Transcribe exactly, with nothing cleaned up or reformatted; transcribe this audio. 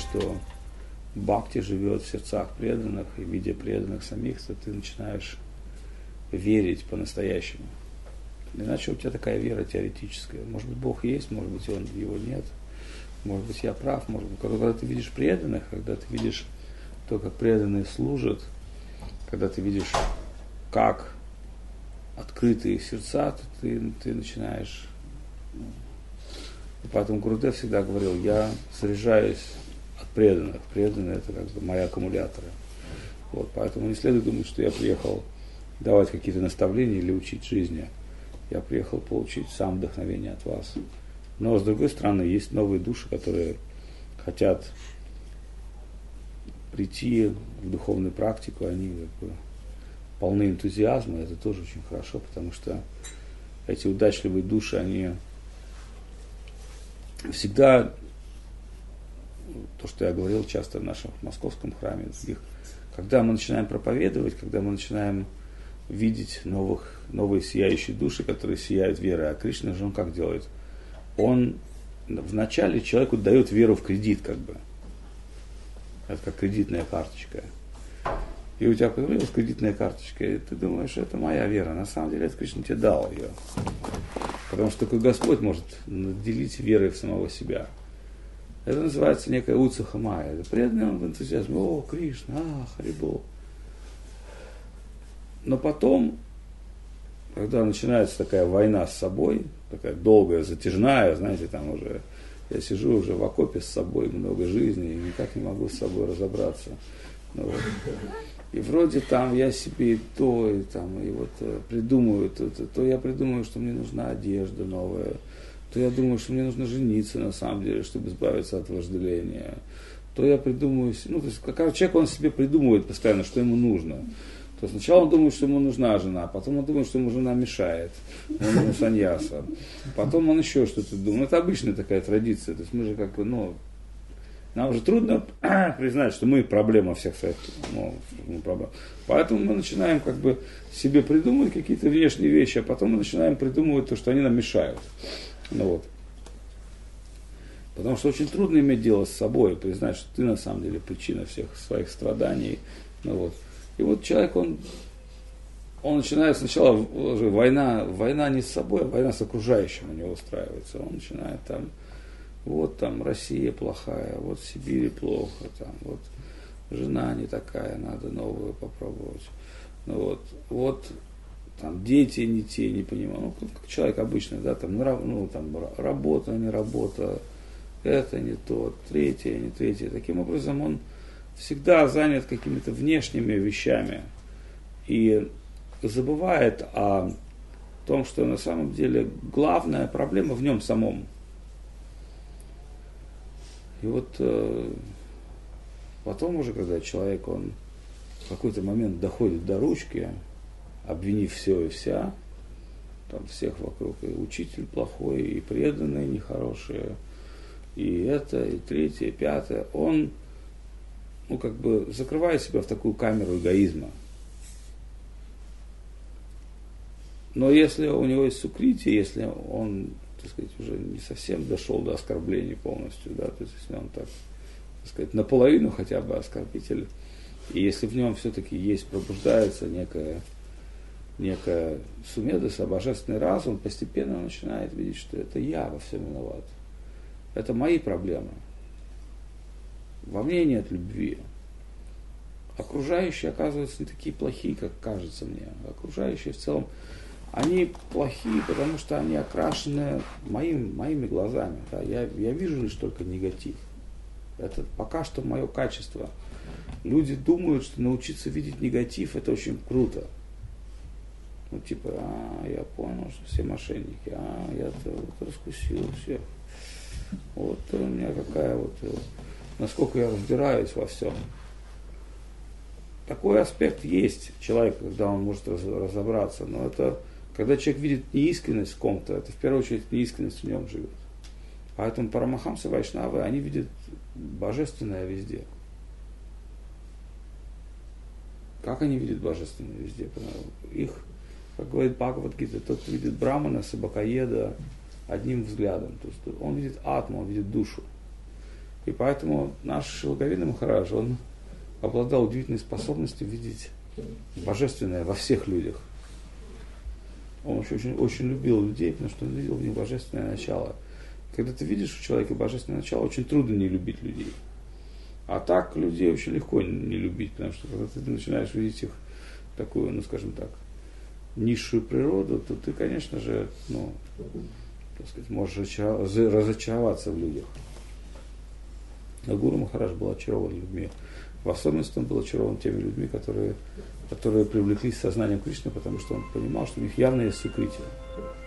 что бхакти живет в сердцах преданных, и видя преданных самих, то ты начинаешь верить по-настоящему. Иначе у тебя такая вера теоретическая. Может быть, Бог есть, может быть, он, его нет. Может быть, я прав. Может быть, когда ты видишь преданных, когда ты видишь то, как преданные служат, когда ты видишь, как открытые сердца, то ты, ты начинаешь... И поэтому Гурудев всегда говорил, я заряжаюсь от преданных. Преданные — это как бы мои аккумуляторы. Вот, поэтому не следует думать, что я приехал давать какие-то наставления или учить жизни. Я приехал получить сам вдохновение от вас. Но, с другой стороны, есть новые души, которые хотят прийти в духовную практику, они как бы полны энтузиазма, это тоже очень хорошо, потому что эти удачливые души, они всегда, то, что я говорил часто в нашем московском храме, других, когда мы начинаем проповедовать, когда мы начинаем видеть новых, новые сияющие души, которые сияют верой, а Кришна же он как делает? Он вначале человеку дает веру в кредит, как бы. Это как кредитная карточка. И у тебя появилась кредитная карточка, и ты думаешь, это моя вера. На самом деле, это Кришна тебе дал ее. Потому что только Господь может наделить верой в самого себя. Это называется некая уцаха майя. Это преданный он в энтузиазме. О, Кришна, а, Харибол. Но потом, когда начинается такая война с собой, такая долгая, затяжная, знаете, там уже я сижу уже в окопе с собой много жизни и никак не могу с собой разобраться. Ну, вот. И вроде там я себе и то, и, там, и вот придумываю, то, то, то я придумываю, что мне нужна одежда новая, то я думаю, что мне нужно жениться на самом деле, чтобы избавиться от вожделения, то я придумываю, ну, то есть, как человек, он себе придумывает постоянно, что ему нужно. То сначала он думает, что ему нужна жена, потом он думает, что ему жена мешает, ему нужна саньяса, потом он еще что-то думает. Это обычная такая традиция, то есть мы же как бы, ну, нам уже трудно признать, что мы проблема всех своих, ну, проблем. Поэтому мы начинаем как бы себе придумывать какие-то внешние вещи, а потом мы начинаем придумывать то, что они нам мешают. Ну, вот. Потому что очень трудно иметь дело с собой, признать, что ты на самом деле причина всех своих страданий. Ну, вот. И вот человек, он, он начинает сначала, война, война не с собой, а война с окружающим у него устраивается. Он начинает там, вот там Россия плохая, вот в Сибири плохо, там, вот жена не такая, надо новую попробовать. Ну, вот, вот там дети не те, не понимаю, ну, как человек обычный, да, там, ну, там работа, не работа, это не то, третье, не третье. Таким образом, он всегда занят какими-то внешними вещами и забывает о том, что на самом деле главная проблема в нем самом. И вот э, потом уже, когда человек, он в какой-то момент доходит до ручки, обвинив все и вся, там всех вокруг, и учитель плохой, и преданные нехорошие, и это, и третье, и пятое, он, ну, как бы закрывает себя в такую камеру эгоизма. Но если у него есть сукрити, если он, так сказать, уже не совсем дошел до оскорблений полностью, да, то есть если он так, так сказать, наполовину хотя бы оскорбитель, и если в нем все-таки есть, пробуждается некая, некая сумедаса, божественный разум, постепенно он начинает видеть, что это я во всем виноват. Это мои проблемы. Во мне нет любви. Окружающие, оказывается, не такие плохие, как кажется мне. Окружающие в целом, они плохие, потому что они окрашены моим, моими глазами. Да? Я, я вижу лишь только негатив. Это пока что мое качество. Люди думают, что научиться видеть негатив — это очень круто. Ну, типа, а, я понял, что все мошенники, а, я-то вот раскусил всех. Вот у меня какая вот, насколько я разбираюсь во всем. Такой аспект есть человека, когда он может разобраться, но это, когда человек видит неискренность в ком-то, это в первую очередь неискренность в нем живет. Поэтому парамахамсы, вайшнавы, они видят божественное везде. Как они видят божественное везде? Их, как говорит Бхагавад-гита, тот, кто видит брамана, собакоеда одним взглядом. То есть он видит атму, он видит душу. И поэтому наш Шилагавина Махарадж, он обладал удивительной способностью видеть божественное во всех людях. Он очень, очень, очень любил людей, потому что он видел в них божественное начало. Когда ты видишь у человека божественное начало, очень трудно не любить людей. А так людей очень легко не любить, потому что когда ты начинаешь видеть их такую, ну скажем так, низшую природу, то ты, конечно же, ну, так сказать, можешь разочароваться в людях. А Гуру Махарадж был очарован людьми. В особенности он был очарован теми людьми, которые, которые привлеклись сознанием Кришны, потому что он понимал, что у них явно есть сукрити.